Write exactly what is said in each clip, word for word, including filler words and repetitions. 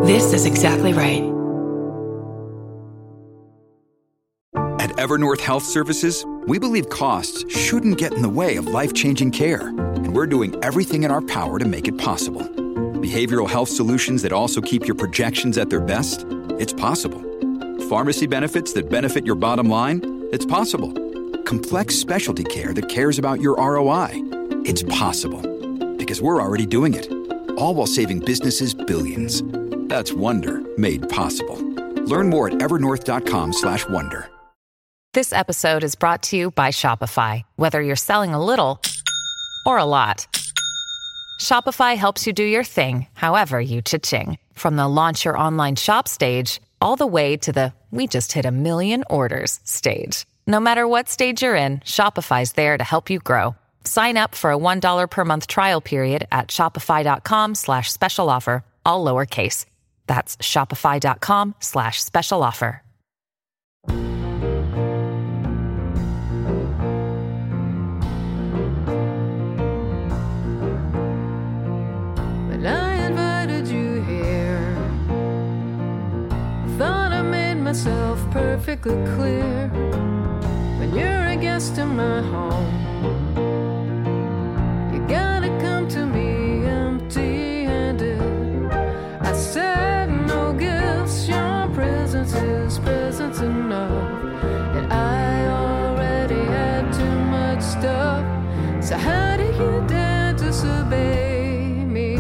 This is exactly right. At Evernorth Health Services, we believe costs shouldn't get in the way of life-changing care, and we're doing everything in our power to make it possible. Behavioral health solutions that also keep your projections at their best? It's possible. Pharmacy benefits that benefit your bottom line? It's possible. Complex specialty care that cares about your R O I? It's possible. Because we're already doing it. All while saving businesses billions. That's Wonder made possible. Learn more at evernorth.com slash wonder. This episode is brought to you by Shopify. Whether you're selling a little or a lot, Shopify helps you do your thing, however you cha-ching. From the launch your online shop stage, all the way to the we just hit a million orders stage. No matter what stage you're in, Shopify's there to help you grow. Sign up for a one dollar per month trial period at shopify.com slash special offer, all lowercase. That's shopify.com slash special offer. But I invited you here. Thought I made myself perfectly clear. When you're a guest in my home, gotta come to me empty-handed. I said no gifts, your presence is presence enough. And I already had too much stuff. So how do you dare disobey me?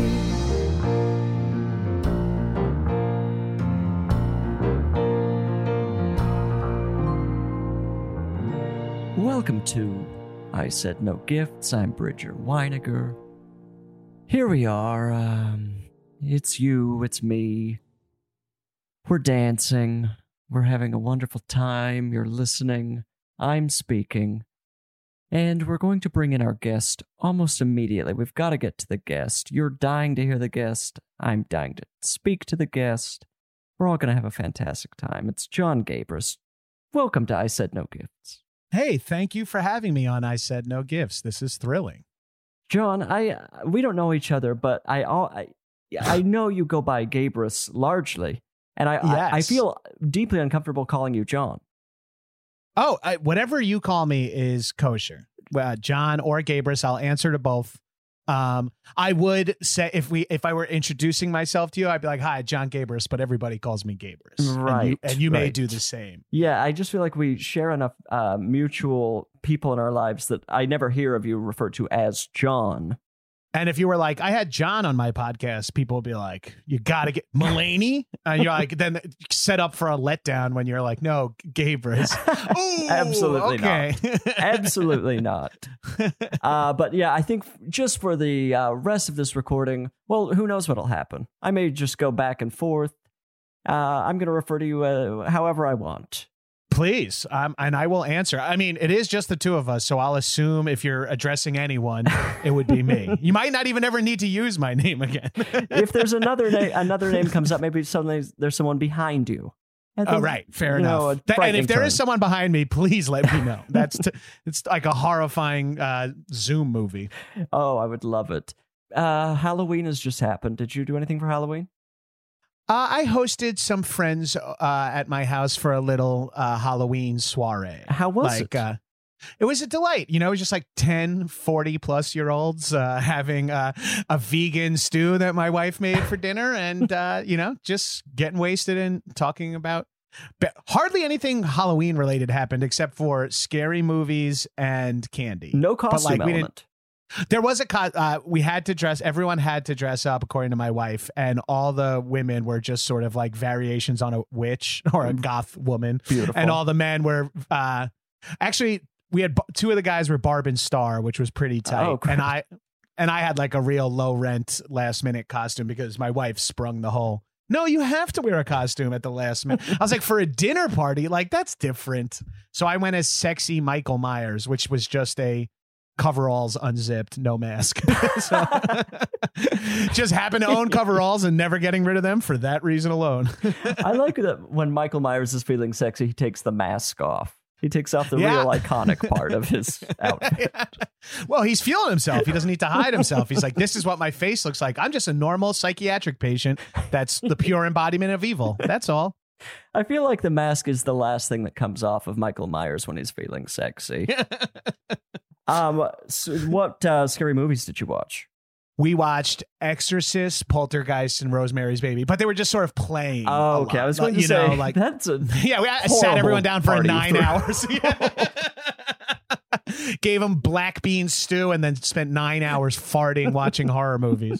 Welcome to I Said No Gifts. I'm Bridger Weiniger. Here we are. Um, it's you, it's me. We're dancing. We're having a wonderful time. You're listening. I'm speaking. And we're going to bring in our guest almost immediately. We've got to get to the guest. You're dying to hear the guest. I'm dying to speak to the guest. We're all going to have a fantastic time. It's John Gabrus. Welcome to I Said No Gifts. Hey, thank you for having me on I Said No Gifts. This is thrilling. John, I we don't know each other, but I I, I know you go by Gabrus largely, and I, yes. I I feel deeply uncomfortable calling you John. Oh, I, whatever you call me is kosher. Uh, John or Gabrus, I'll answer to both. Um, I would say if we if I were introducing myself to you, I'd be like, "Hi, John Gabrus," but everybody calls me Gabrus, right? And you, and you right. may do the same. Yeah, I just feel like we share enough uh, mutual people in our lives that I never hear of you referred to as John. And if you were like, I had John on my podcast, people would be like, you got to get Mulaney. And you're like, then set up for a letdown when you're like, no, Gabrus. Ooh, Absolutely okay. not. Absolutely not. Uh, but yeah, I think just for the uh, rest of this recording, well, who knows what'll happen. I may just go back and forth. Uh, I'm going to refer to you uh, however I want. Please, um, and I will answer. I mean, it is just the two of us, so I'll assume if you're addressing anyone, it would be me. You might not even ever need to use my name again. If there's another name, another name comes up, maybe suddenly there's someone behind you. Oh, right. Fair enough. Know, that, and if there turn. is someone behind me, please let me know. That's t- it's like a horrifying uh, Zoom movie. Oh, I would love it. Uh, Halloween has just happened. Did you do anything for Halloween? Uh, I hosted some friends uh, at my house for a little uh, Halloween soiree. How was like, it? Uh, it was a delight. You know, it was just like ten, forty plus year olds uh, having uh, a vegan stew that my wife made for dinner and, uh, you know, just getting wasted and talking about. But hardly anything Halloween related happened except for scary movies and candy. No costume but, like, we element. didn't, There was a co- uh, we had to dress. Everyone had to dress up according to my wife, and all the women were just sort of like variations on a witch or a goth woman. Beautiful. And all the men were uh, actually we had two of the guys were Barb and Star, which was pretty tight. Oh, and I and I had like a real low rent last minute costume because my wife sprung the whole. No, you have to wear a costume at the last minute. I was like, for a dinner party, like that's different. So I went as sexy Michael Myers, which was just a coveralls unzipped, no mask. So, just happen to own coveralls and never getting rid of them for that reason alone. I like that when Michael Myers is feeling sexy, he takes the mask off. He takes off the Yeah. real iconic part of his outfit. Well, he's feeling himself. He doesn't need to hide himself. He's like, this is what my face looks like. I'm just a normal psychiatric patient. That's the pure embodiment of evil. That's all. I feel like the mask is the last thing that comes off of Michael Myers when he's feeling sexy. um, so what uh, scary movies did you watch? We watched Exorcist, Poltergeist, and Rosemary's Baby, but they were just sort of playing. Oh, a okay. lot. I was going to you say, know, like that's a yeah, we I sat everyone down for party nine through. hours. Gave them black bean stew and then spent nine hours farting watching horror movies.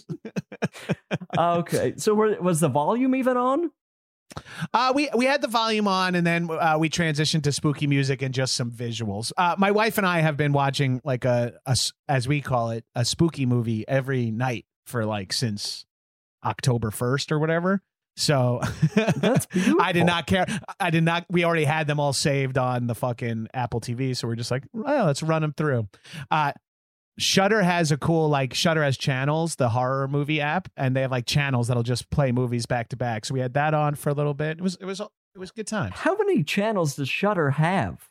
Okay, so were, was the volume even on? Uh, we we had the volume on, and then uh, we transitioned to spooky music and just some visuals. Uh, my wife and I have been watching like a, a s- as we call it, a spooky movie every night for like since October first or whatever. So That's beautiful. I did not care. I did not. We already had them all saved on the fucking Apple T V, so we're just like, well, let's run them through. Uh, Shudder has a cool, like, Shudder has channels, the horror movie app, and they have like channels that'll just play movies back to back. So we had that on for a little bit. It was it was it was a good time. How many channels does Shudder have?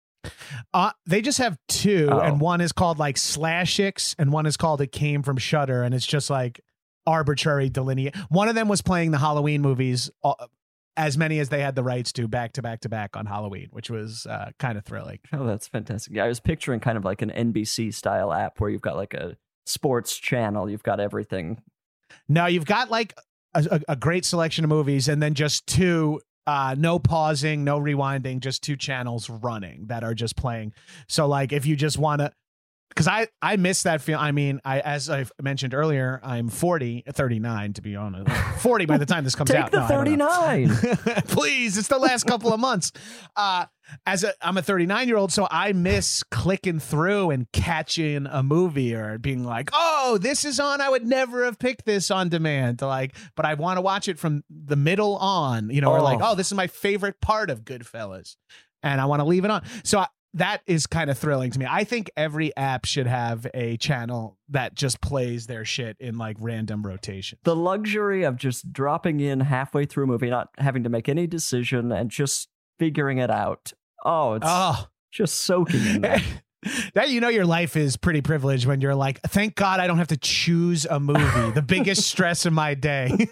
Uh, they just have two, Oh. and one is called like Slashix, and one is called It Came from Shudder, and it's just like arbitrary delineate. One of them was playing the Halloween movies, uh, as many as they had the rights to, back to back to back on Halloween, which was uh, kind of thrilling. Oh, that's fantastic. Yeah, I was picturing kind of like an N B C style app where you've got like a sports channel, you've got everything. No, you've got like a, a, a great selection of movies, and then just two. Uh, no pausing, no rewinding, just two channels running that are just playing. So like if you just want to, because I, I miss that feel. I mean, I as I mentioned earlier, I'm forty, thirty-nine to be honest. forty by the time this comes Take out. the No, I don't know. thirty-nine. Please, it's the last couple of months. Uh, as a, I'm a thirty-nine year old, so I miss clicking through and catching a movie or being like, "Oh, this is on. I would never have picked this on demand." Like, but I want to watch it from the middle on, you know, or like, Oh. "Oh, this is my favorite part of Goodfellas," and I want to leave it on. So I, that is kind of thrilling to me. I think every app should have a channel that just plays their shit in like random rotation. The luxury of just dropping in halfway through a movie, not having to make any decision and just figuring it out. Oh, it's Oh. just soaking in that. That you know your life is pretty privileged when you're like, thank God I don't have to choose a movie. The biggest stress in my day.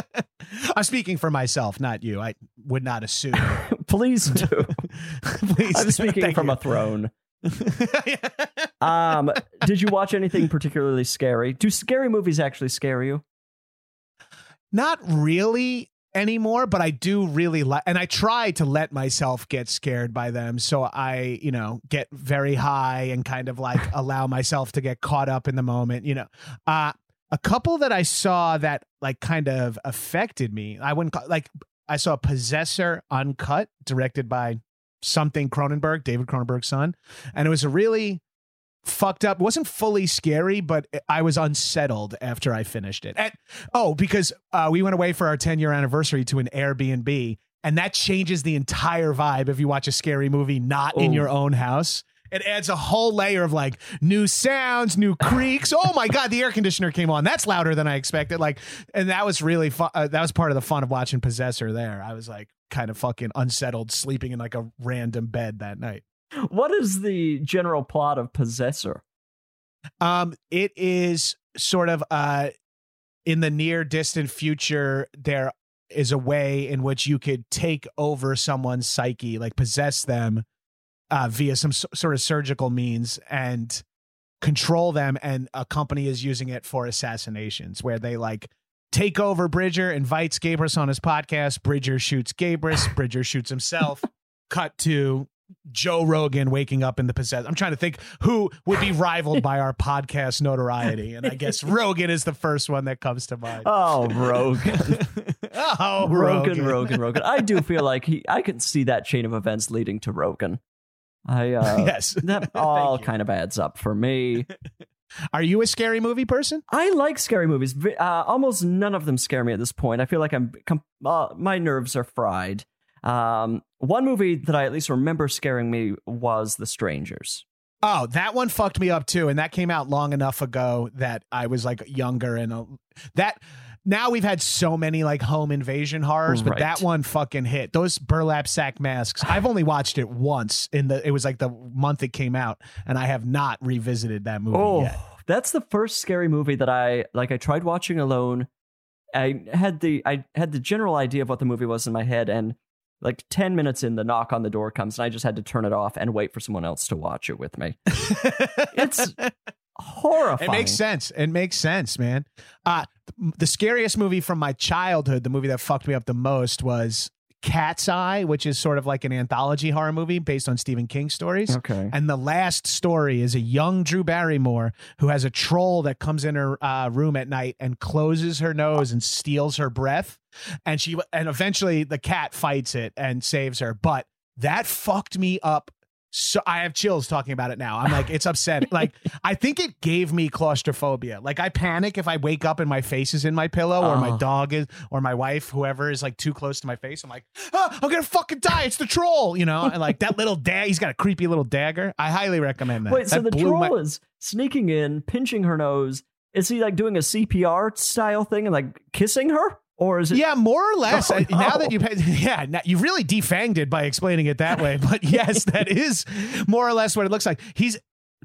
I'm speaking for myself, not you. I would not assume. Please do. Please. I'm speaking Thank from you. a throne. Um, did you watch anything particularly scary? Do scary movies actually scare you? Not really anymore, but I do really like, and I try to let myself get scared by them. So I, you know, get very high and kind of like allow myself to get caught up in the moment, you know. Uh, a couple that I saw that like kind of affected me. I wouldn't call, like, I saw Possessor Uncut, directed by something Cronenberg, David Cronenberg's son. And it was a really fucked up. It wasn't fully scary, but I was unsettled after I finished it. And, oh, because uh, we went away for our ten year anniversary to an Airbnb, and that changes the entire vibe if you watch a scary movie not in Oh. your own house. It adds a whole layer of like new sounds, new creaks. Oh my God, the air conditioner came on. That's louder than I expected. Like, and that was really fun. Uh, that was part of the fun of watching Possessor there. I was like kind of fucking unsettled, sleeping in like a random bed that night. What is the general plot of Possessor? Um, it is sort of uh, in the near distant future, there is a way in which you could take over someone's psyche, like possess them uh, via some s- sort of surgical means and control them. And a company is using it for assassinations where they like take over Bridger, invites Gabrus on his podcast. Bridger shoots Gabrus. Bridger shoots himself. Cut to Joe Rogan waking up in the possess. I'm trying to think who would be rivaled by our podcast notoriety. And I guess Rogan is the first one that comes to mind. Oh, Rogan. Oh, Rogan, Rogan, Rogan. I do feel like he. I can see that chain of events leading to Rogan. I uh, Yes. that Thank all you. kind of adds up for me. Are you a scary movie person? I like scary movies. Vi- Uh, almost none of them scare me at this point. I feel like I'm com- uh, my nerves are fried. Um, one movie that I at least remember scaring me was The Strangers. Oh, that one fucked me up too. And that came out long enough ago that I was like younger and uh, that now we've had so many like home invasion horrors, but Right. that one fucking hit. Those burlap sack masks. I've only watched it once in the. It was like the month it came out, and I have not revisited that movie Oh, yet. that's the first scary movie that I like. I tried watching alone. I had the I had the general idea of what the movie was in my head, and like ten minutes in, the knock on the door comes, and I just had to turn it off and wait for someone else to watch it with me. It's horrifying. It makes sense. It makes sense, man. Uh, the scariest movie from my childhood, the movie that fucked me up the most, was Cat's Eye, which is sort of like an anthology horror movie based on Stephen King stories. Okay. And the last story is a young Drew Barrymore who has a troll that comes in her uh, room at night and closes her nose and steals her breath. And she and eventually the cat fights it and saves her. But that fucked me up. So I have chills talking about it now. I'm like, it's upsetting. Like, I think it gave me claustrophobia. Like, I panic if I wake up and my face is in my pillow, or my Oh. dog is, or my wife, whoever is like too close to my face. I'm like, oh, I'm gonna fucking die. It's the troll, you know. And like that little dagger, he's got a creepy little dagger. I highly recommend that. Wait, so That the blew troll my- is sneaking in, pinching her nose. Is he like doing a C P R style thing and like kissing her? Or is it? Yeah, more or less. Oh, I- Now no. that you've had, yeah, now, you really defanged it by explaining it that way. But yes, that is more or less what it looks like. He's.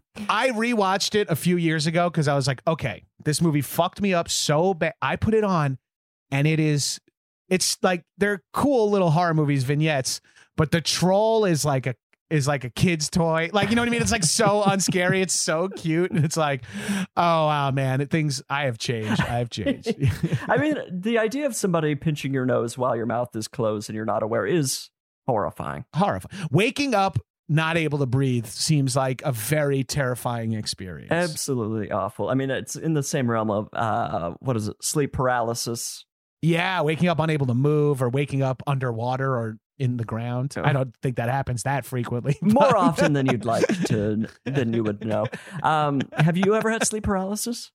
I rewatched it a few years ago because I was like, okay, this movie fucked me up so bad. I put it on, and it is. It's like they're cool little horror movies vignettes, but the troll is like a is like a kid's toy. Like, you know what I mean? It's like so unscary. It's so cute. And it's like, oh, wow, man. Things, I have changed. I have changed. I mean, the idea of somebody pinching your nose while your mouth is closed and you're not aware is horrifying. Horrifying. Waking up not able to breathe seems like a very terrifying experience. Absolutely awful. I mean, it's in the same realm of, uh, what is it, sleep paralysis. Yeah, waking up unable to move, or waking up underwater or in the ground. Oh. I don't think that happens that frequently. More often than you'd like to, than you would know. Um, have you ever had sleep paralysis?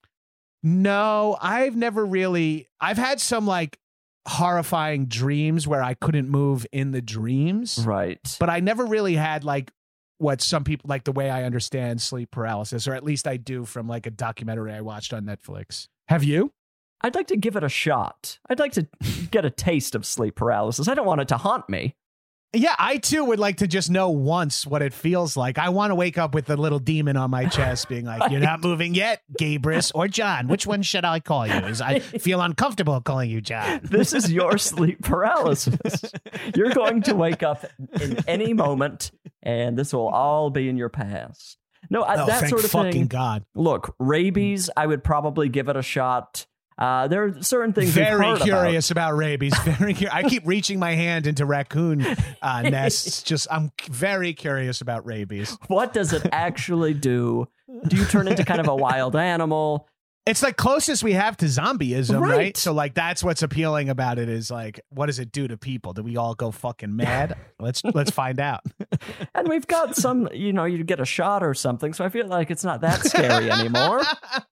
No, I've never really. I've had some like horrifying dreams where I couldn't move in the dreams, Right. but I never really had like what some people like the way I understand sleep paralysis, or at least I do from like a documentary I watched on Netflix. Have you? I'd like to give it a shot. I'd like to get a taste of sleep paralysis. I don't want it to haunt me. Yeah, I too would like to just know once what it feels like. I want to wake up with the little demon on my chest being like, you're not moving yet, Gabrus or John. Which one should I call you? Is I feel uncomfortable calling you John. This is your sleep paralysis. You're going to wake up in any moment, and this will all be in your past. No, I, Oh, that thank sort of fucking thing. God. Look, rabies, I would probably give it a shot. Uh, there are certain things we've Very heard curious about. rabies. Very curious. I keep reaching my hand into raccoon uh, nests. Just, I'm very curious about rabies. about. What does it actually do? Do you turn into kind of a wild animal? It's like closest we have to zombieism, right. Right. So like that's what's appealing about it is like, what does it do to people? Do we all go fucking mad? Let's let's find out. And we've got some, you know, you get a shot or something, so I feel like it's not that scary anymore.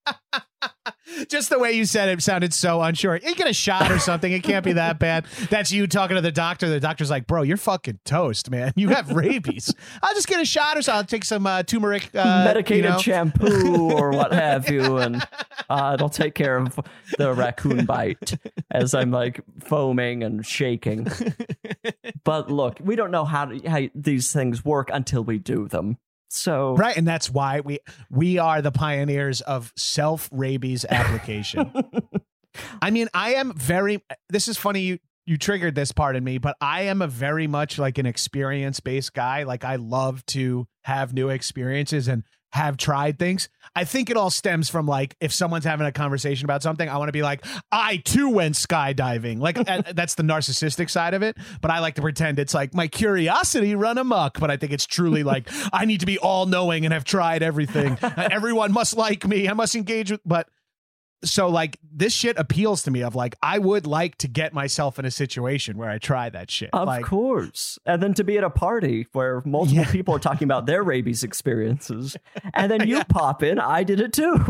Just the way you said it sounded so unsure. You get a shot or something. It can't be that bad. That's you talking to the doctor. The doctor's like, bro, you're fucking toast, man. You have rabies. I'll just get a shot or something. I'll take some uh, turmeric. Uh, Medicated you know. shampoo or what have you, and uh, it'll take care of the raccoon bite as I'm like foaming and shaking. But look, we don't know how, to, how these things work until we do them. So Right, and that's why we we are the pioneers of self-rabies application. I mean, I am very, this is funny, you you triggered this part in me, but I am a very much like an experience-based guy. Like, I love to have new experiences and have tried things. I think it all stems from like, if someone's having a conversation about something, I want to be like, I too went skydiving. Like, uh, that's the narcissistic side of it. But I like to pretend it's like my curiosity run amok. But I think it's truly like, I need to be all knowing and have tried everything. Uh, everyone must like me. I must engage with, but so like this shit appeals to me of like, I would like to get myself in a situation where I try that shit. Of like, course. And then to be at a party where multiple Yeah. people are talking about their rabies experiences. And then you Yeah. pop in, I did it too.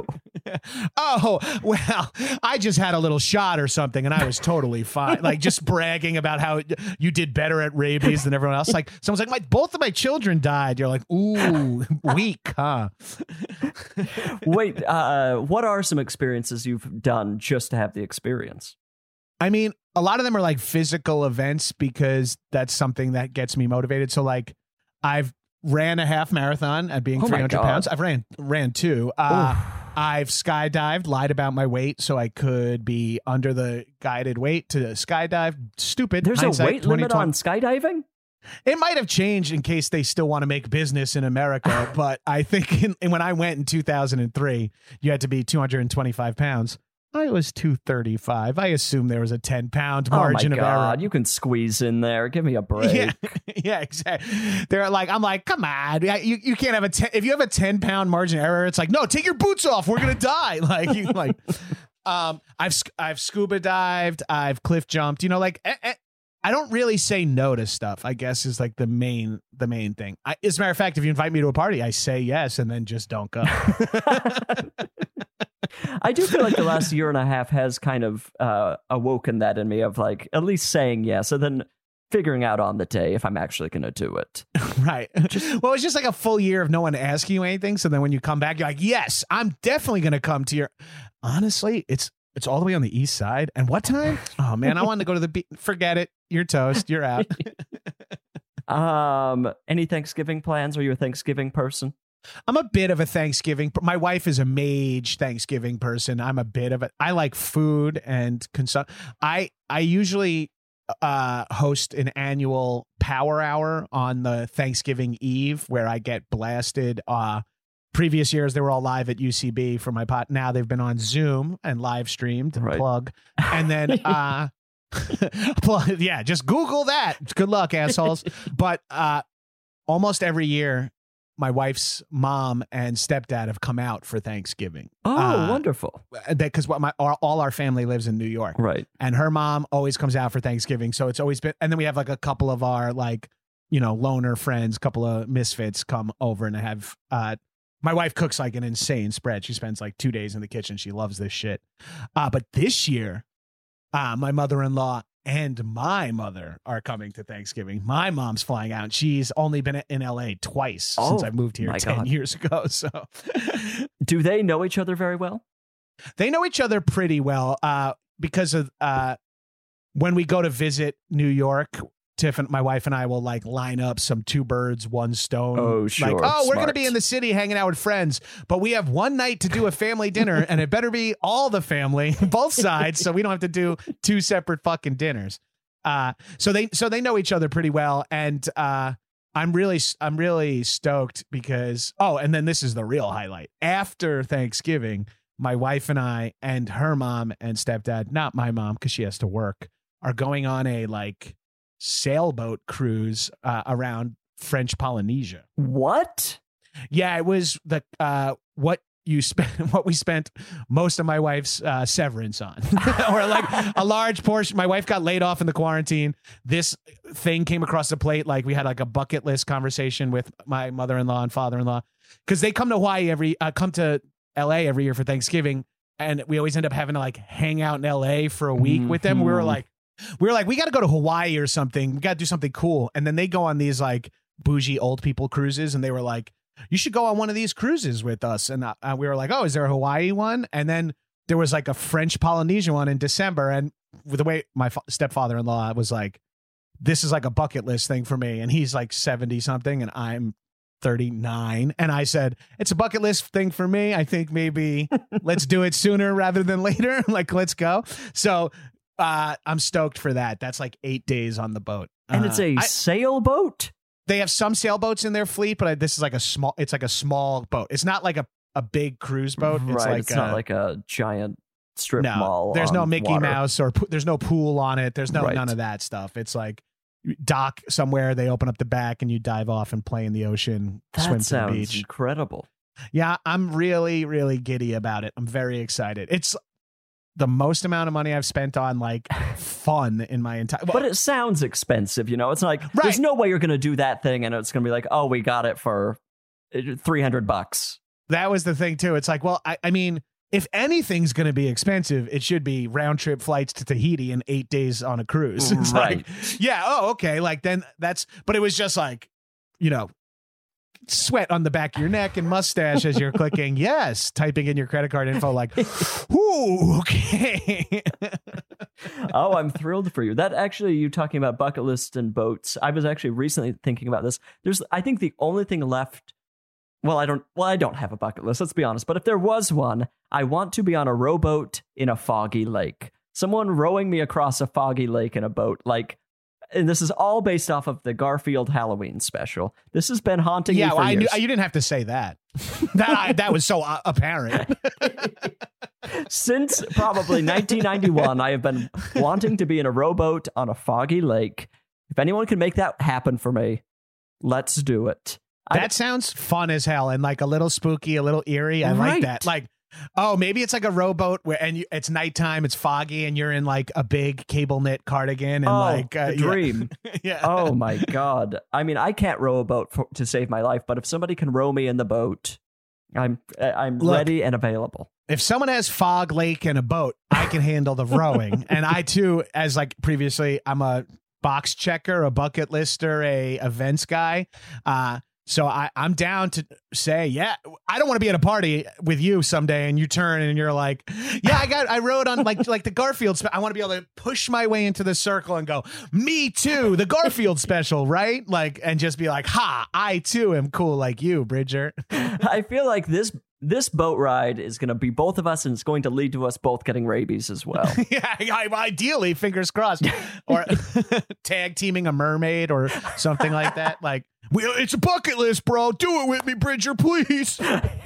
Oh, well, I just had a little shot or something and I was totally fine. Like just bragging about how you did better at rabies than everyone else. Like someone's like, my both of my children died. You're like, ooh, weak, huh? Wait, uh, what are some experiences you've done just to have the experience? I mean, a lot of them are like physical events because that's something that gets me motivated. So like I've ran a half marathon at being Oh my three hundred God. pounds. I've ran ran two. Uh, I've skydived, lied about my weight so I could be under the guided weight to skydive. Stupid. There's Hindsight, a weight limit twenty on skydiving? It might have changed in case they still want to make business in America, but I think in, when I went in two thousand three, you had to be two hundred twenty-five pounds. I was two thirty-five. I assume there was a ten pound margin oh my of error. God, you can squeeze in there. Give me a break. Yeah, yeah, exactly. They're like, I'm like, come on, you you can't have a ten, if you have a ten pound margin of error. It's like, no, take your boots off. We're gonna die. Like you like, um, I've I've scuba dived. I've cliff jumped. You know, like eh, eh, I don't really say no to stuff. I guess is like the main the main thing. I, as a matter of fact, if you invite me to a party, I say yes and then just don't go. I do feel like the last year and a half has kind of uh, awoken that in me of like at least saying yes and then figuring out on the day if I'm actually going to do it. Right. Well, it's just like a full year of no one asking you anything. So then when you come back, you're like, yes, I'm definitely going to come to your. Honestly, it's it's all the way on the east side. And what time? Oh, man, I wanted to go to the beach. Forget it. You're toast. You're out. um, any Thanksgiving plans? Are you a Thanksgiving person? I'm a bit of a Thanksgiving. My wife is a mage Thanksgiving person. I'm a bit of a. I like food and consum. I I usually uh, host an annual power hour on the Thanksgiving Eve where I get blasted. Uh, previous years they were all live at U C B for my pot. Now they've been on Zoom and live streamed. Right. Plug and then. uh plug, yeah, just Google that. Good luck, assholes. But uh, almost every year. My wife's mom and stepdad have come out for Thanksgiving. Oh, uh, wonderful. Because what my all, all our family lives in New York. Right. And her mom always comes out for Thanksgiving. So it's always been, and then we have like a couple of our like, you know, loner friends, couple of misfits come over and have, uh, my wife cooks like an insane spread. She spends like two days in the kitchen. She loves this shit. Uh, but this year, uh, my mother-in-law and my mother are coming to Thanksgiving. My mom's flying out. She's only been in L A twice Oh, since I moved here my ten God. years ago. So Do they know each other very well? they know each other pretty well uh, because of uh, when we go to visit New York. Tiff and my wife and I will like line up some two birds, one stone. Oh, Like, sure. oh, we're going to Smart. be in the city hanging out with friends, but we have one night to do a family dinner and it better be all the family, both sides. So we don't have to do two separate fucking dinners. Uh, so they, so they know each other pretty well. And uh, I'm really, I'm really stoked because, oh, and then this is the real highlight. After Thanksgiving, my wife and I and her mom and stepdad, not my mom, because she has to work, are going on a like, sailboat cruise uh, around French Polynesia. What? Yeah, it was the uh, what you spent, what we spent most of my wife's uh, severance on, or like a large portion. My wife got laid off in the quarantine. This thing came across the plate. Like we had like a bucket list conversation with my mother-in-law and father-in-law because they come to Hawaii every uh, come to L A every year for Thanksgiving, and we always end up having to like hang out in L A for a week with them. We were like. We were like, we got to go to Hawaii or something. We got to do something cool. And then they go on these like bougie old people cruises. And they were like, you should go on one of these cruises with us. And uh, we were like, oh, is there a Hawaii one? And then there was like a French Polynesia one in December. And with the way my fa- stepfather-in-law was like, this is like a bucket list thing for me. And he's like seventy something and I'm thirty-nine. And I said, it's a bucket list thing for me. I think maybe let's do it sooner rather than later. Like, let's go. So Uh, I'm stoked for that. That's like eight days on the boat, And uh, it's a I- sailboat? they have some sailboats in their fleet, but I, this is like a small. It's like a small boat. It's not like a, a big cruise boat. It's right. like It's a, not like a giant strip no. mall. There's no on Mickey water. Mouse or po- there's no pool on it. There's no Right. none of that stuff. It's like dock somewhere. They open up the back and you dive off and play in the ocean. swim That to the sounds beach. incredible. Yeah, I'm really, really giddy about it. I'm very excited. It's the most amount of money I've spent on like fun in my entire. But it sounds expensive, you know? It's like, Right. there's no way you're going to do that thing and it's going to be like, oh, we got it for three hundred bucks. That was the thing too. It's like, well, I, I mean, if anything's going to be expensive, it should be round trip flights to Tahiti and eight days on a cruise. It's Right. like, yeah. Oh, okay. Like then that's, but it was just like, you know, sweat on the back of your neck and mustache as you're clicking yes, typing in your credit card info like, ooh, okay. Oh, I'm thrilled for you. That actually, you talking about bucket list and boats. I was actually recently thinking about this. There's, I think the only thing left. Well, I don't. Well, I don't have a bucket list. Let's be honest. But if there was one, I want to be on a rowboat in a foggy lake. Someone rowing me across a foggy lake in a boat, like. And this is all based off of the Garfield Halloween special. This has been haunting Yeah, me for well, I years. knew you didn't have to say that. that I, that was so uh, apparent. Since probably nineteen ninety-one, I have been wanting to be in a rowboat on a foggy lake. If anyone can make that happen for me, let's do it. That I, sounds fun as hell and like a little spooky, a little eerie. I Right. like that. Like, oh, maybe it's like a rowboat where and you, it's nighttime, it's foggy, and you're in like a big cable knit cardigan and oh, like uh, the yeah. dream. yeah. Oh my God. I mean, I can't row a boat for, to save my life, but if somebody can row me in the boat, I'm I'm Look, ready and available. If someone has fog, lake, and a boat, I can handle the rowing. And I too, as like previously, I'm a box checker, a bucket lister, a events guy. Uh, so I, I'm down to say, yeah, I don't want to be at a party with you someday and you turn and you're like, yeah, I got, I rode on like, like the Garfield. Spe- I want to be able to push my way into the circle and go, me too, the Garfield special, right? Like, and just be like, ha, I too am cool like you, Bridger. I feel like this this boat ride is going to be both of us, and it's going to lead to us both getting rabies as well. yeah, I, ideally, fingers crossed, or tag teaming a mermaid or something like that. Like, we, it's a bucket list, bro. Do it with me, Bridger, please.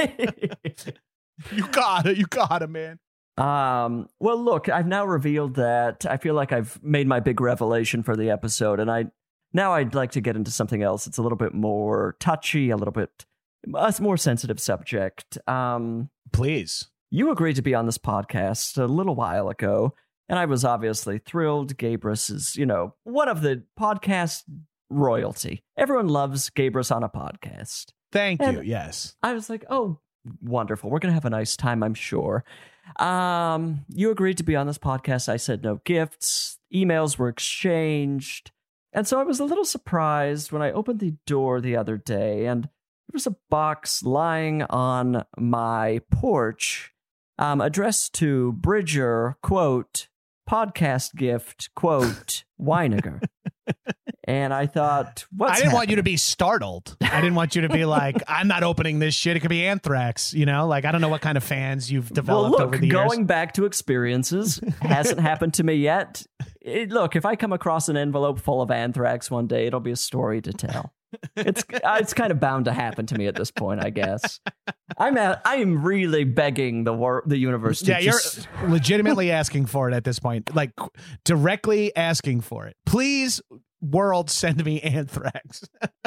You got it. You got it, man. Um, well, look, I've now revealed that I feel like I've made my big revelation for the episode, and I now I'd like to get into something else. It's a little bit more touchy, a little bit a more sensitive subject. Um, Please. You agreed to be on this podcast a little while ago, and I was obviously thrilled. Gabrus is, you know, one of the podcast royalty. Everyone loves Gabrus on a podcast. Thank And you. Yes. I was like, oh, wonderful. We're going to have a nice time, I'm sure. Um, you agreed to be on this podcast. I said no gifts. Emails were exchanged. And so I was a little surprised when I opened the door the other day and there was a box lying on my porch um, addressed to Bridger, quote, podcast gift, quote, Weiniger. And I thought, what's I didn't happening? want you to be startled. I didn't want you to be like, I'm not opening this shit. It could be anthrax, you know? Like, I don't know what kind of fans you've developed well, look, over the years. going back to experiences hasn't happened to me yet. It, look, if I come across an envelope full of anthrax one day, it'll be a story to tell. It's it's kind of bound to happen to me at this point, I guess. I'm at, I am really begging the wor- the universe to Yeah, just... you're legitimately asking for it at this point. Like, directly asking for it. Please, world, send me anthrax.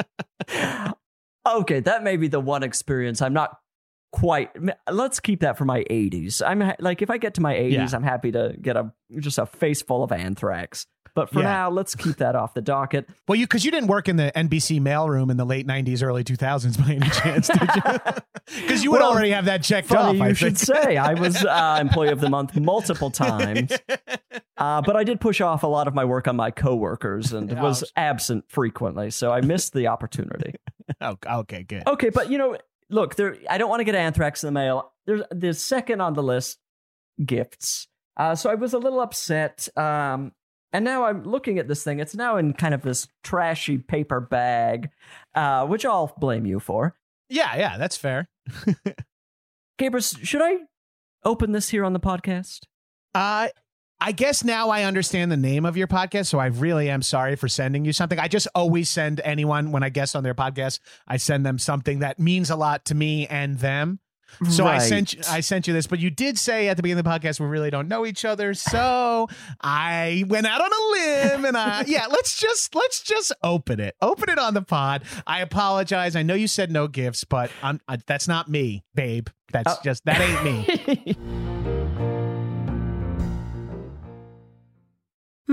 Okay, that may be the one experience I'm not quite... Let's keep that for my eighties. I'm ha- like, if I get to my eighties, Yeah. I'm happy to get a just a face full of anthrax. But for Yeah. now, let's keep that off the docket. Well, you because you didn't work in the N B C mailroom in the late nineties, early two thousands by any chance, did you? Because you would Well, already have that checked Funny off. you I should think. say. I was uh, employee of the month multiple times. Uh, but I did push off a lot of my work on my coworkers and Oh. was absent frequently. So I missed the opportunity. Oh, okay, good. Okay, but you know, look, there. I don't want to get anthrax in the mail. There's the second on the list, gifts. Uh, so I was a little upset. Um, and now I'm looking at this thing. It's now in kind of this trashy paper bag, uh, which I'll blame you for. Yeah, yeah, that's fair. Gabrus, should I open this here on the podcast? Uh, I guess now I understand the name of your podcast, so I really am sorry for sending you something. I just always send anyone, when I guest on their podcast, I send them something that means a lot to me and them. So Right. I sent you, I sent you this, but you did say at the beginning of the podcast we really don't know each other, so I went out on a limb and I yeah, let's just let's just open it, open it on the pod. I apologize. I know you said no gifts, but I'm I, that's not me, babe. That's Oh. just that ain't me.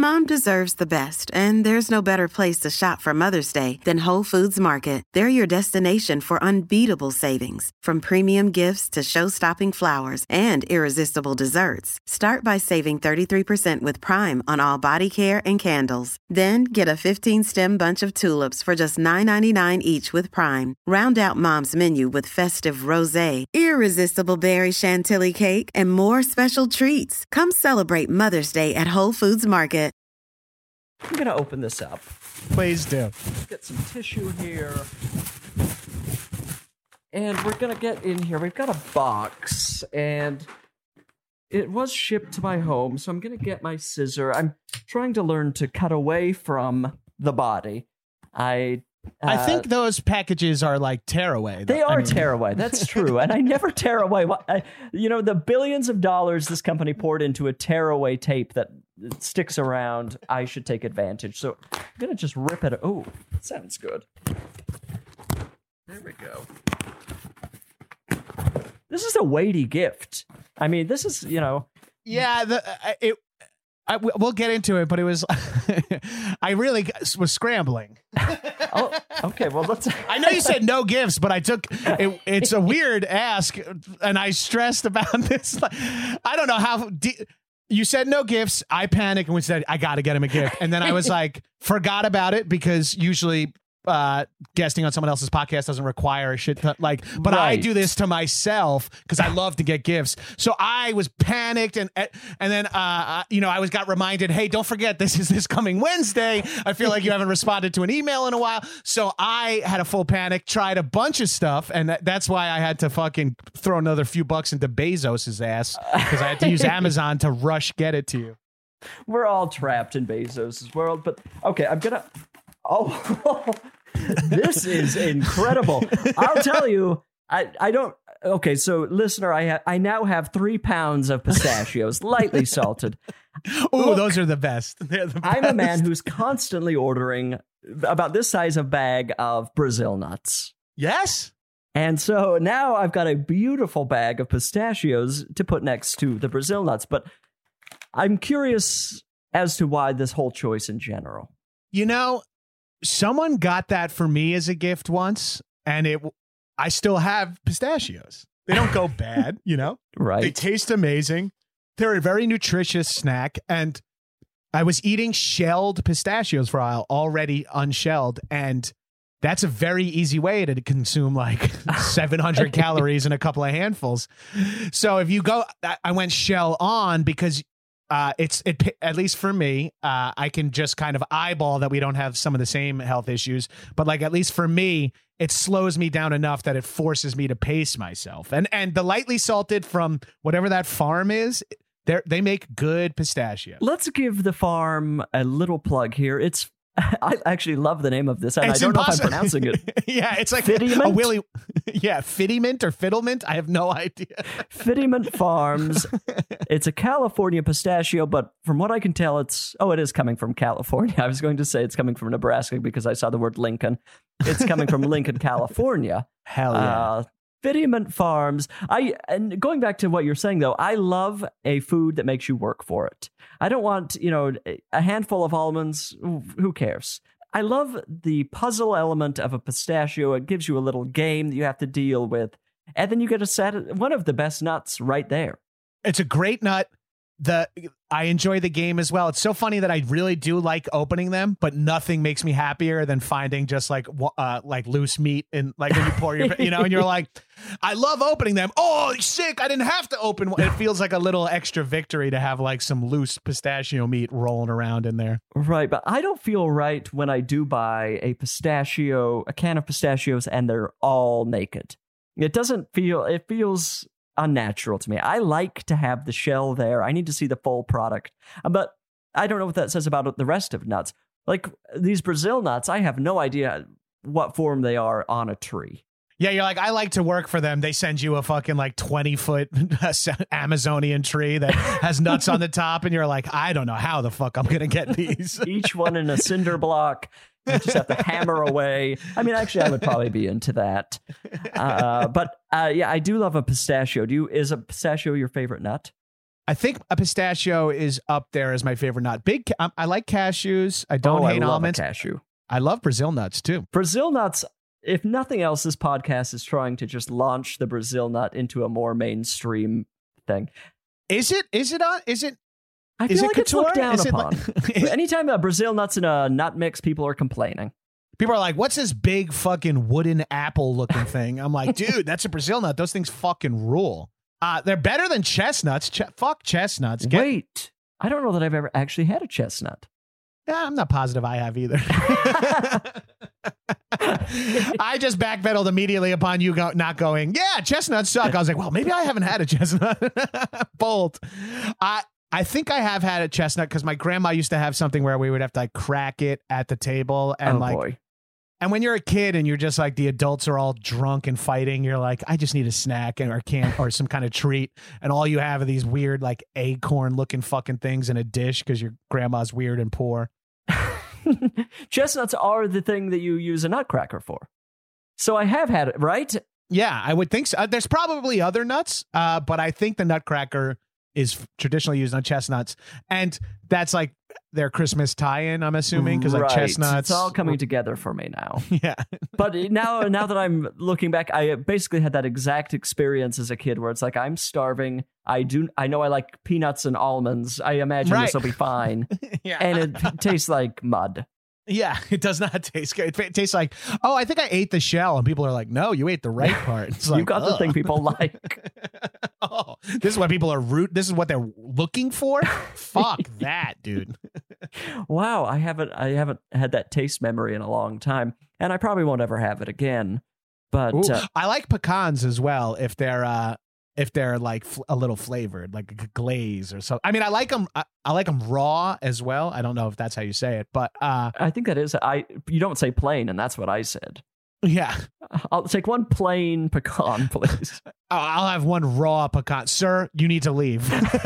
Mom deserves the best, and there's no better place to shop for Mother's Day than Whole Foods Market. They're your destination for unbeatable savings, from premium gifts to show-stopping flowers and irresistible desserts. Start by saving thirty-three percent with Prime on all body care and candles. Then get a fifteen-stem bunch of tulips for just nine ninety-nine each with Prime. Round out Mom's menu with festive rosé, irresistible berry chantilly cake, and more special treats. Come celebrate Mother's Day at Whole Foods Market. I'm going to open this up. Please do. Get some tissue here. And we're going to get in here. We've got a box, and it was shipped to my home, so I'm going to get my scissor. I'm trying to learn to cut away from the body. I uh, I think those packages are like tearaway. They are I mean. tearaway. That's true. And I never tear away. I, you know, the billions of dollars this company poured into a tearaway tape that sticks around, I should take advantage. So I'm going to just rip it. Oh, sounds good. There we go. This is a weighty gift. I mean, this is, you know. Yeah, the, uh, it. I, we'll get into it, but it was. I really was scrambling. Oh, okay. Well, let's. I know you said no gifts, but I took. It, it's a weird ask, and I stressed about this. I don't know how. De- you said no gifts. I panicked and we said I got to get him a gift, and then I was like, forgot about it because usually. Uh, guesting on someone else's podcast doesn't require a shit ton, like, but right. I do this to myself because I love to get gifts. So I was panicked, and and then uh, you know, I was got reminded, hey, don't forget this is this coming Wednesday. I feel like you haven't responded to an email in a while, so I had a full panic, tried a bunch of stuff, and that, that's why I had to fucking throw another few bucks into Bezos's ass because I had to use Amazon to rush get it to you. We're all trapped in Bezos's world, but okay, I'm gonna. Oh, this is incredible. I'll tell you, I, I don't. Okay, so listener, I ha, I now have three pounds of pistachios, lightly salted. Oh, those are the best. They're the best. I'm a man who's constantly ordering about this size of bag of Brazil nuts. Yes. And so now I've got a beautiful bag of pistachios to put next to the Brazil nuts. But I'm curious as to why this whole choice in general. You know, someone got that for me as a gift once, and it. I still have pistachios. They don't go bad, you know? Right. They taste amazing. They're a very nutritious snack, and I was eating shelled pistachios for a while, already unshelled, and that's a very easy way to consume like seven hundred calories in a couple of handfuls. So if you go, I went shell on because Uh, it's it at least for me. Uh, I can just kind of eyeball that we don't have some of the same health issues, but like at least for me, it slows me down enough that it forces me to pace myself. And and the lightly salted from whatever that farm is, they they make good pistachio. Let's give the farm a little plug here. It's I actually love the name of this, and it's I don't impossible. know if I'm pronouncing it. Yeah, it's like Fiddiment? a Willy. Yeah, Fiddiment or Fiddlement. I have no idea. Fiddiment Farms. It's a California pistachio, but from what I can tell, it's oh, it is coming from California. I was going to say it's coming from Nebraska because I saw the word Lincoln. It's coming from Lincoln, California. Hell yeah. Uh, Fiddiment Farms. I and going back to what you're saying though, I love a food that makes you work for it. I don't want, you know, a handful of almonds. Who cares? I love the puzzle element of a pistachio. It gives you a little game that you have to deal with, and then you get a set one of the best nuts right there. It's a great nut. The I enjoy the game as well. It's so funny that I really do like opening them, but nothing makes me happier than finding just like uh, like loose meat and like when you pour your, you know, and you're like, I love opening them. Oh, sick! I didn't have to open one. It feels like a little extra victory to have like some loose pistachio meat rolling around in there. Right, but I don't feel right when I do buy a pistachio, a can of pistachios, and they're all naked. It doesn't feel. It feels unnatural to me. I like to have the shell there. I need to see the full product. But I don't know what that says about the rest of nuts. Like these Brazil nuts, I have no idea what form they are on a tree. Yeah, you're like, I like to work for them. They send you a fucking like twenty foot Amazonian tree that has nuts on the top. And you're like, I don't know how the fuck I'm going to get these. Each one in a cinder block. You just have to hammer away. I mean, actually, I would probably be into that. Uh, but uh, yeah, I do love a pistachio. Do you? Is a pistachio your favorite nut? I think a pistachio is up there as my favorite nut. Big, I, I like cashews. I don't oh, hate I love almonds. A cashew. I love Brazil nuts too. Brazil nuts. If nothing else, this podcast is trying to just launch the Brazil nut into a more mainstream thing. Is it? Is it on? Is it? I feel is like it it's looked down is upon. It like, Anytime a Brazil nut's in a nut mix, people are complaining. People are like, "What's this big fucking wooden apple looking thing?" I'm like, "Dude, that's a Brazil nut. Those things fucking rule." Uh, they're better than chestnuts. Ch- fuck chestnuts. Get- Wait, I don't know that I've ever actually had a chestnut. Yeah, I'm not positive I have either. I just backpedaled immediately upon you go- not going, yeah, chestnuts suck. I was like, well, maybe I haven't had a chestnut. Bold. I I think I have had a chestnut because my grandma used to have something where we would have to like crack it at the table. And oh, like, boy. And when you're a kid and you're just like the adults are all drunk and fighting, you're like, I just need a snack and or can or some kind of treat. And all you have are these weird like acorn looking fucking things in a dish because your grandma's weird and poor. Chestnuts are the thing that you use a nutcracker for. So I have had it, right? Yeah, I would think so. Uh, there's probably other nuts, uh, but I think the nutcracker is f- traditionally used on chestnuts. And that's like their Christmas tie-in, I'm assuming, because like right. chestnuts. It's all coming together for me now. Yeah. But now now that I'm looking back, I basically had that exact experience as a kid where it's like, I'm starving. I do. I know I like peanuts and almonds. I imagine Right. this will be fine. Yeah. And it tastes like mud. Yeah, it does not taste good. It tastes like, oh, I think I ate the shell. And people are like, no, you ate the right part. It's like, you got ugh. the thing people like. Oh, this is what people are root. This is what they're looking for. Fuck that, dude. Wow, I haven't I haven't had that taste memory in a long time, and I probably won't ever have it again. But Ooh, uh, I like pecans as well if they're uh, if they're like fl- a little flavored, like a glaze or something. I mean, I like them. I, I like them raw as well. I don't know if that's how you say it, but uh, I think that is I. You don't say plain, and that's what I said. yeah. I'll take one plain pecan, please. I'll have one raw pecan. Sir, you need to leave.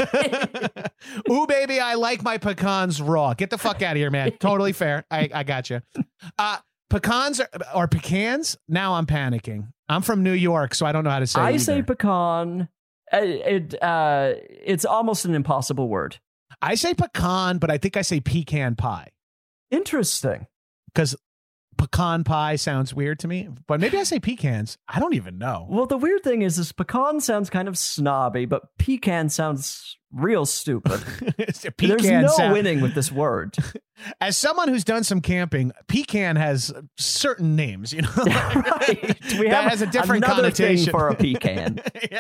Ooh, baby, I like my pecans raw. Get the fuck out of here, man. Totally fair. I, I got you. Uh, pecans are, or pecans? Now I'm panicking. I'm from New York, so I don't know how to say it I either. say pecan. It, it uh, it's almost an impossible word. I say pecan, but I think I say pecan pie. Interesting. Because pecan pie sounds weird to me, but maybe I say pecans. I don't even know. Well, the weird thing is, is pecan sounds kind of snobby, but pecan sounds real stupid. Pecan There's no sound- winning with this word. As someone who's done some camping, pecan has certain names, you know. Right. We That have has a different another connotation thing for a pecan. Yeah.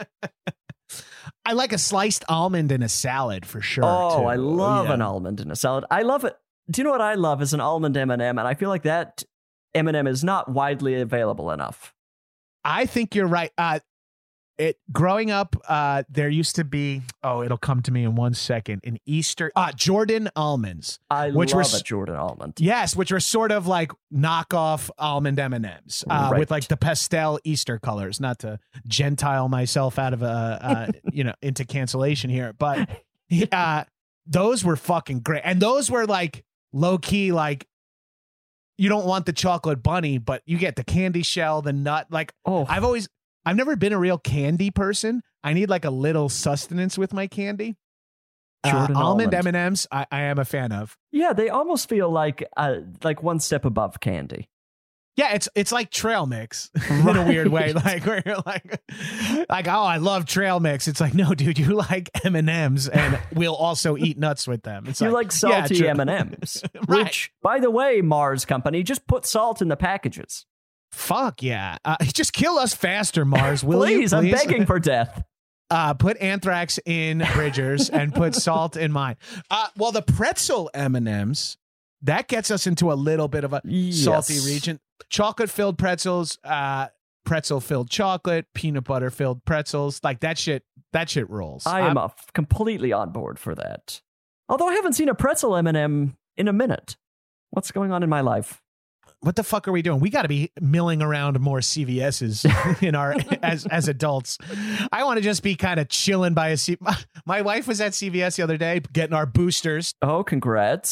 I like a sliced almond in a salad for sure. Oh, too. I love Yeah. an almond in a salad. I love it. Do you know what I love is an almond M and M, and I feel like that M and M is not widely available enough. I think you're right. Uh, it growing up, uh, there used to be. Oh, it'll come to me in one second. An Easter, uh, Jordan almonds. I Which were love s- a Jordan almond. Yes, which were sort of like knockoff almond M and M's uh, Right. with like the pastel Easter colors. Not to gentile myself out of a uh, you know into cancellation here, but uh, those were fucking great, and those were like low key like. You don't want the chocolate bunny, but you get the candy shell, the nut. Like Oh, I've always, I've never been a real candy person. I need like a little sustenance with my candy. Uh, Jordan almond almond. M and M's, I, I am a fan of. yeah, they almost feel like uh, like one step above candy. Yeah, it's it's like trail mix in a weird way. Like where you're like, like oh, I love trail mix. It's like no, dude, you like M and M's, and we'll also eat nuts with them. It's You like, like salty yeah, true. M and M's, Right. which, by the way, Mars Company, just put salt in the packages. Fuck yeah, uh, just kill us faster, Mars. Will please, you? I'm Please, begging for death. Uh, put anthrax in Bridgers and put salt in mine. Uh, well, the pretzel M and M's, that gets us into a little bit of a salty Yes. region. Chocolate filled pretzels, uh, pretzel filled chocolate, peanut butter filled pretzels, like that shit. That shit rolls. I am uh, completely on board for that. Although I haven't seen a pretzel M and M in a minute. What's going on in my life? What the fuck are we doing? We got to be milling around more C V S's in our as as adults. I want to just be kind of chilling by a C. My, my wife was at C V S the other day getting our boosters. Oh, congrats.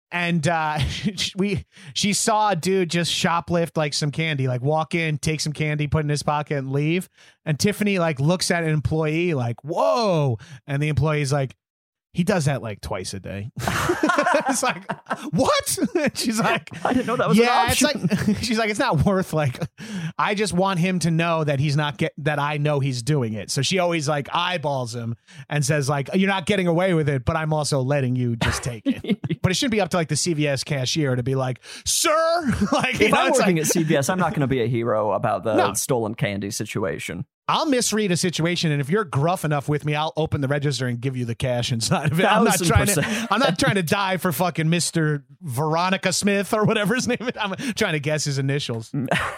And uh, we, she saw a dude just shoplift like some candy, like walk in, take some candy, put it in his pocket and leave. And Tiffany like looks at an employee like, whoa. And the employee's like, he does that like twice a day. It's like, what? She's like, I didn't know that was yeah, an option. It's like, she's like, it's not worth like, I just want him to know that he's not get that I know he's doing it. So she always like eyeballs him and says like, you're not getting away with it, but I'm also letting you just take it. But it shouldn't be up to like the C V S cashier to be like, sir, like, if you know, I'm working like, at C V S, I'm not going to be a hero about the No. stolen candy situation. I'll misread a situation, and if you're gruff enough with me, I'll open the register and give you the cash inside of it. I'm not Thousand trying to. percent. I'm not trying to die for fucking Mister Veronica Smith or whatever his name is. I'm trying to guess his initials.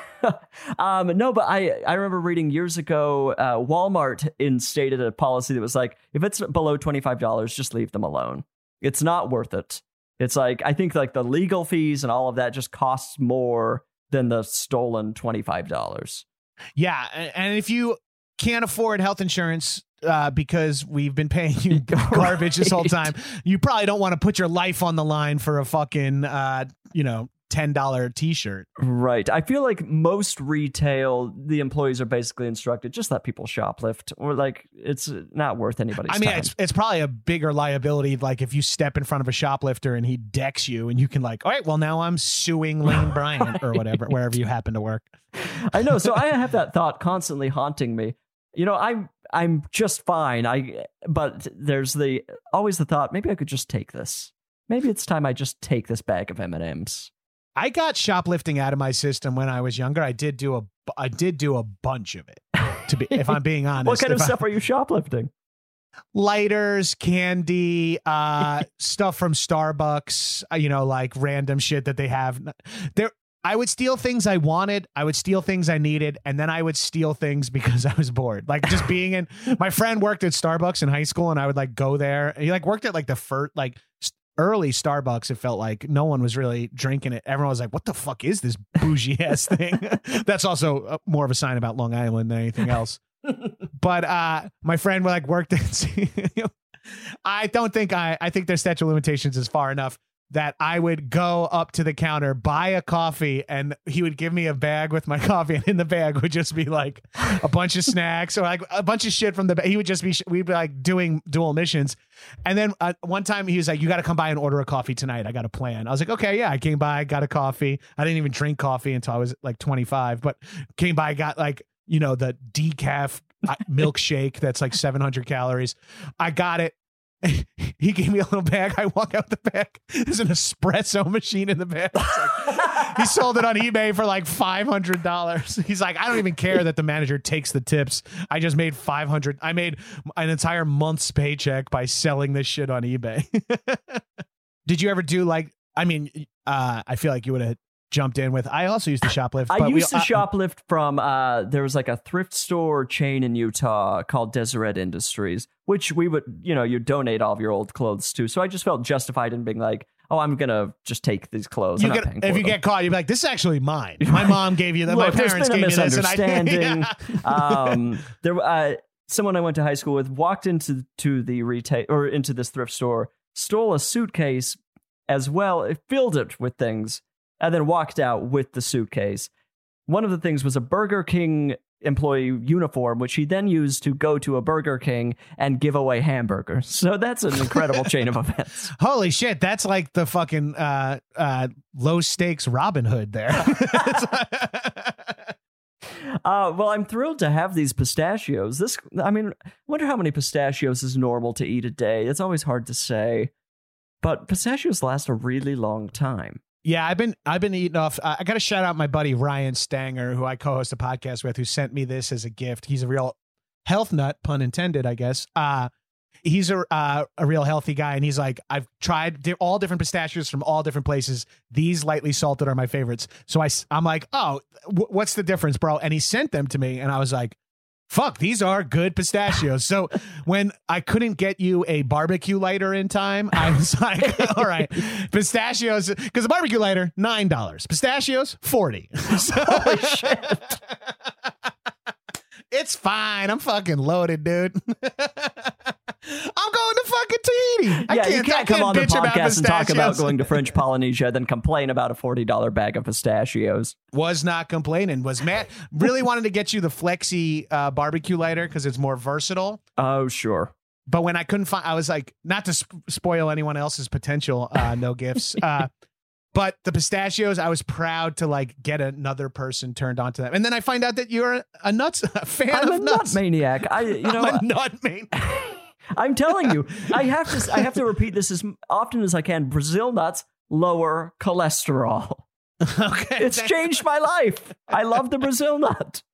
um, no, but I, I remember reading years ago, uh, Walmart instated a policy that was like, if it's below twenty-five dollars, just leave them alone. It's not worth it. It's like, I think like the legal fees and all of that just costs more than the stolen twenty-five dollars. Yeah, and and if you can't afford health insurance uh, because we've been paying you garbage this whole time, you probably don't want to put your life on the line for a fucking, uh, you know, ten dollar t-shirt. Right. I feel like most retail, the employees are basically instructed, just let people shoplift, or like it's not worth anybody's I mean, time. it's it's probably a bigger liability. Like if you step in front of a shoplifter and he decks you and you can like, all right, well, now I'm suing Lane Bryant or whatever, wherever you happen to work. I know. So I have that thought constantly haunting me. You know, I'm I'm just fine. I but there's the always the thought, maybe I could just take this. Maybe it's time I just take this bag of M and M's. I got shoplifting out of my system when I was younger. I did do a I did do a bunch of it. To be, if I'm being honest, What kind of If I- stuff are you shoplifting? lighters, candy, uh, stuff from Starbucks, uh, you know, like random shit that they have there. I would steal things I wanted. I would steal things I needed. And then I would steal things because I was bored. Like just being in, my friend worked at Starbucks in high school and I would like go there. And he like worked at like the first, like early Starbucks. It felt like no one was really drinking it. Everyone was like, what the fuck is this bougie ass thing? That's also uh, more of a sign about Long Island than anything else. But uh, my friend like worked at, I don't think I, I think their statute of limitations is far enough that I would go up to the counter, buy a coffee, and he would give me a bag with my coffee, and in the bag would just be like a bunch of snacks or like a bunch of shit from the. He would just be we'd be like doing dual missions, and then uh, one time he was like, "You got to come by and order a coffee tonight. I got a plan." I was like, "Okay, yeah." I came by, got a coffee. I didn't even drink coffee until I was like twenty-five, but came by, got like you know the decaf milkshake that's like seven hundred calories. I got it. He gave me a little bag. I walk out the back. There's an espresso machine in the bag. Like, he sold it on eBay for like five hundred dollars. He's like, I don't even care that the manager takes the tips. I just made five hundred. I made an entire month's paycheck by selling this shit on eBay. Did you ever do like, I mean, uh, I feel like you would have jumped in with, I also used to shoplift. I but we- used to uh, shoplift from, uh, there was like a thrift store chain in Utah called Deseret Industries, which we would, you know, you donate all of your old clothes to. So I just felt justified in being like, oh, I'm going to just take these clothes. You I'm not get, paying if for you them. get caught, you'd be like, this is actually mine. My mom gave you that. Look, My parents there's been gave a me this. And I, misunderstanding. yeah. um, there, uh, someone I went to high school with walked into to the retail or into this thrift store, stole a suitcase as well, it filled it with things, and then walked out with the suitcase. One of the things was a Burger King employee uniform, which he then used to go to a Burger King and give away hamburgers. So that's an incredible chain of events. Holy shit, that's like the fucking uh, uh, low stakes Robin Hood there. Uh, well, I'm thrilled to have these pistachios. This, I mean, I wonder how many pistachios is normal to eat a day. It's always hard to say, but pistachios last a really long time. Yeah, I've been I've been eating off. Uh, I got to shout out my buddy Ryan Stanger, who I co-host a podcast with, who sent me this as a gift. He's a real health nut, pun intended, I guess. Uh, he's a uh, a real healthy guy, and he's like, I've tried they're all different pistachios from all different places. These lightly salted are my favorites. So I I'm like, oh, w- what's the difference, bro? And he sent them to me, and I was like, fuck, these are good pistachios. So when I couldn't get you a barbecue lighter in time, I was like, all right, pistachios, because the barbecue lighter, nine dollars. Pistachios, forty dollars. So, Holy shit. it's fine. I'm fucking loaded, dude. I'm going to fucking Tahiti. I yeah, can't, you can't I come can't on the bitch about podcast and talk about pistachios. going to French Polynesia, then complain about a forty dollars bag of pistachios. Was not complaining. Was Matt really wanted to get you the Flexi uh, barbecue lighter because it's more versatile. Oh, sure. But when I couldn't find, I was like, not to sp- spoil anyone else's potential uh, no gifts. Uh, but the pistachios, I was proud to like get another person turned on to them. And then I find out that you're a nuts a fan I'm of a nuts. nut maniac. I, you know, I'm a nut maniac. I'm telling you, I have to. I have to repeat this as often as I can. Brazil nuts lower cholesterol. Okay, It's changed my life. I love the Brazil nut.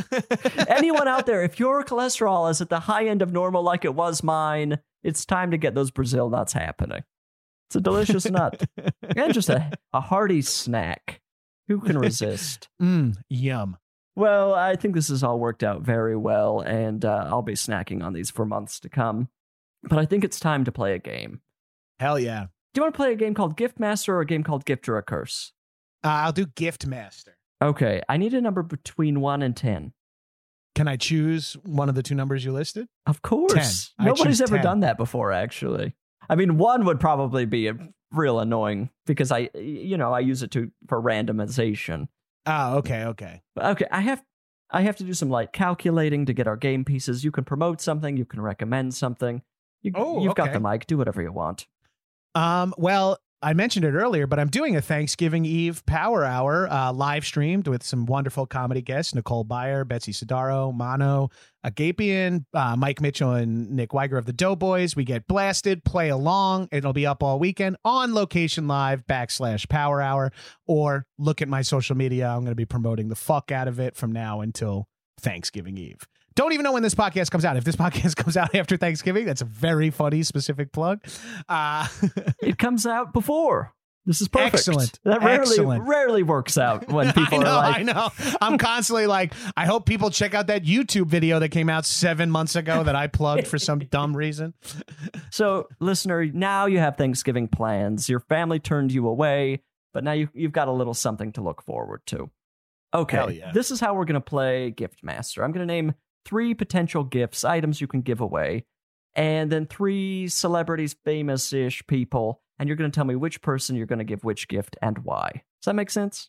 Anyone out there, if your cholesterol is at the high end of normal like it was mine, it's time to get those Brazil nuts happening. It's a delicious nut. And just a, a hearty snack. Who can resist? Mm, yum. Well, I think this has all worked out very well, and uh, I'll be snacking on these for months to come. But I think it's time to play a game. Hell yeah. Do you want to play a game called Gift Master or a game called Gift or a Curse? Uh, I'll do Gift Master. Okay, I need a number between one and ten. Can I choose one of the two numbers you listed? Of course. ten. I Nobody's choose ever ten. done that before, actually. I mean, one would probably be a, real annoying because I, you know, I use it to for randomization. Oh, okay, okay. Okay, I have I have to do some light calculating to get our game pieces. You can promote something, you can recommend something. You, Oh, you've okay. got the mic. Do whatever you want. Um, well, I mentioned it earlier, but I'm doing a Thanksgiving Eve Power Hour uh, live streamed with some wonderful comedy guests: Nicole Byer, Betsy Sidaro, Mono, Agapian, uh, Mike Mitchell, and Nick Weiger of the Doughboys. We get blasted, play along. It'll be up all weekend on Location Live backslash Power Hour, or look at my social media. I'm going to be promoting the fuck out of it from now until Thanksgiving Eve. Don't even know when this podcast comes out. If this podcast comes out after Thanksgiving, that's a very funny specific plug. Uh, It comes out before. This is perfect. Excellent. That rarely Excellent. rarely works out when people I know, are like, I know. I'm constantly like, I hope people check out that YouTube video that came out seven months ago that I plugged for some dumb reason. So, listener, now you have Thanksgiving plans. Your family turned you away, but now you, you've got a little something to look forward to. Okay, Hell yeah. This is how we're going to play Gift Master. I'm going to name three potential gifts, items you can give away, and then three celebrities, famous-ish people, and you're going to tell me which person you're going to give which gift and why. Does that make sense?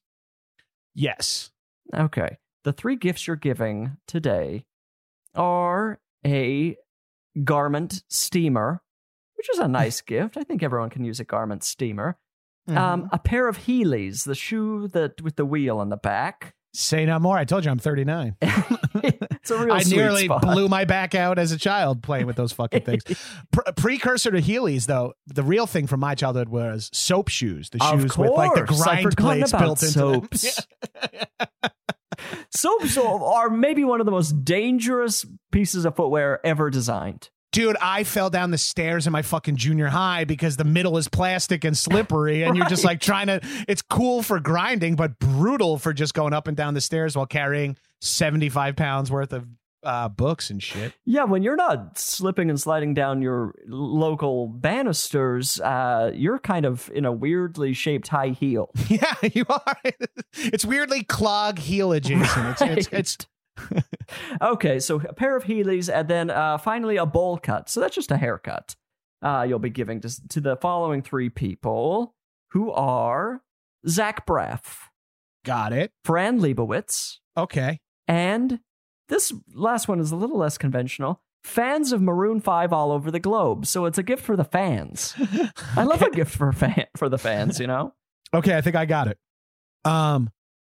Yes. Okay. The three gifts you're giving today are a garment steamer, which is a nice gift. I think everyone can use a garment steamer. Mm-hmm. Um, a pair of Heelys, the shoe that with the wheel on the back. Say no more. I told you I'm thirty-nine. It's a real I sweet nearly spot. blew my back out as a child playing with those fucking things. Pre- precursor to Heelys, though, the real thing from my childhood was soap shoes. The Of shoes with like the course. I'd grind forgotten plates about built into soaps. them. Soaps are maybe one of the most dangerous pieces of footwear ever designed. Dude, I fell down the stairs in my fucking junior high because the middle is plastic and slippery, and you're just like trying to. It's cool for grinding, but brutal for just going up and down the stairs while carrying seventy-five pounds worth of uh, books and shit. Yeah, when you're not slipping and sliding down your local banisters, uh, you're kind of in a weirdly shaped high heel. Yeah, you are. It's weirdly clog heel adjacent. It's, it's, it's Okay, so a pair of Heelys, and then uh, finally a bowl cut. So that's just a haircut uh, you'll be giving to, to the following three people, who are Zach Braff, got it. Fran Lebowitz, Okay. and this last one is a little less conventional, fans of Maroon five all over the globe. So it's a gift for the fans. I love a gift for fan, for the fans, you know? Okay, I think I got it. Um,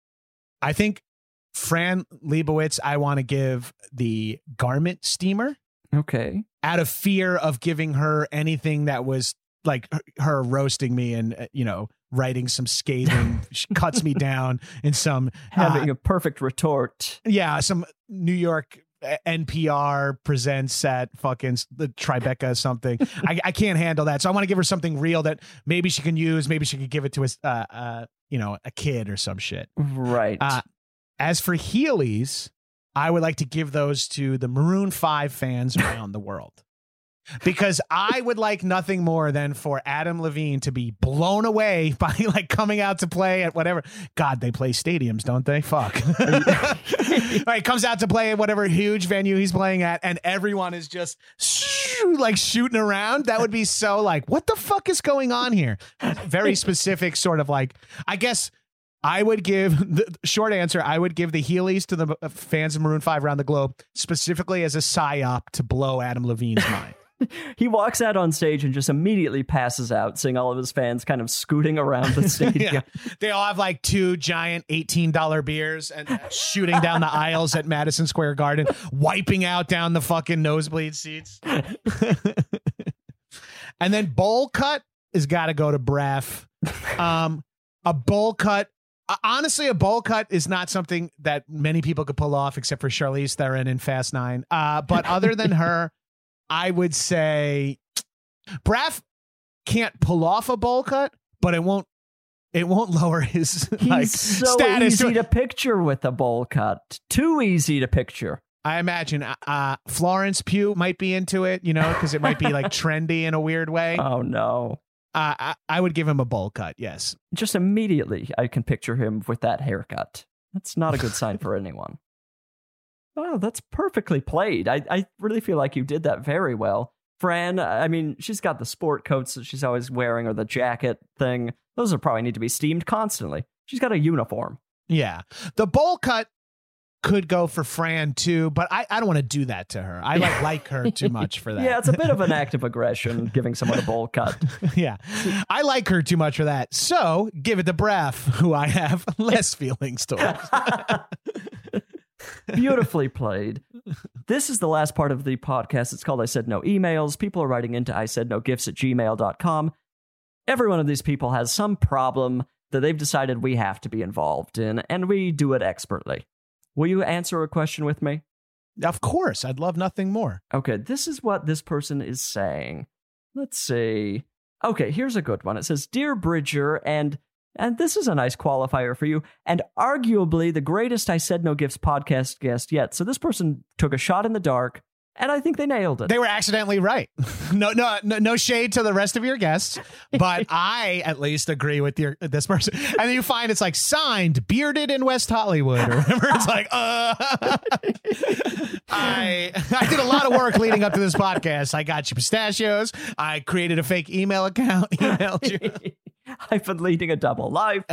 I think Fran Lebowitz, I want to give the garment steamer Okay. out of fear of giving her anything that was like her- her roasting me and, uh, you know, writing some scathing, she cuts me down in some, Having uh, a perfect retort. yeah, some New York uh, N P R presents at fucking s- the Tribeca something. I, I can't handle that. So I want to give her something real that maybe she can use. Maybe she could give it to a, s- uh, uh, you know, a kid or some shit. Right. Uh, as for Heelys, I would like to give those to the Maroon five fans around the world. Because I would like nothing more than for Adam Levine to be blown away by like coming out to play at whatever. God, they play stadiums, don't they? Fuck. All right, comes out to play at whatever huge venue he's playing at, and everyone is just like shooting around. That would be so like, what the fuck is going on here? Very specific sort of like, I guess I would give the short answer. I would give the Heelys to the fans of Maroon five around the globe, specifically as a psyop to blow Adam Levine's mind. He walks out on stage and just immediately passes out, seeing all of his fans kind of scooting around the stadium. Yeah. They all have like two giant eighteen dollar beers and shooting down the aisles at Madison Square Garden, wiping out down the fucking nosebleed seats. And then bowl cut has got to go to Braff. Um, a bowl cut. Uh, honestly, a bowl cut is not something that many people could pull off except for Charlize Theron in Fast Nine. Uh, but other than her, I would say Braff can't pull off a bowl cut, but it won't it won't lower his He's like, so status. easy to picture with a bowl cut. Too easy to picture. I imagine uh, Florence Pugh might be into it, you know, because it might be like trendy in a weird way. Oh, no. Uh, I, I would give him a bowl cut, yes. Just immediately, I can picture him with that haircut. That's not a good sign for anyone. Oh, that's perfectly played. I, I really feel like you did that very well. Fran, I mean, she's got the sport coats that she's always wearing, or the jacket thing. Those are probably need to be steamed constantly. She's got a uniform. Yeah. The bowl cut could go for Fran, too, but I, I don't want to do that to her. I like, like her too much for that. Yeah, it's a bit of an act of aggression, giving someone a bowl cut. Yeah. I like her too much for that. So give it to Braff, who I have less feelings towards. Beautifully played. This is the last part of the podcast. It's called I Said No Emails. People are writing into I said no gifts at gmail dot com. Every one of these people has some problem that they've decided we have to be involved in, and we do it expertly. Will you answer a question with me? Of course. I'd love nothing more. Okay, this is what this person is saying. Let's see. Okay, here's a good one. It says, Dear Bridger, and and this is a nice qualifier for you, and arguably the greatest I Said No Gifts podcast guest yet. So this person took a shot in the dark, and I think they nailed it. They were accidentally right. No, no, no, no shade to the rest of your guests, but I at least agree with your this person. And then you find it's like signed, bearded in West Hollywood, or whatever. It's like, uh, I I did a lot of work leading up to this podcast. I got you pistachios. I created a fake email account. Emailed you. I've been leading a double life.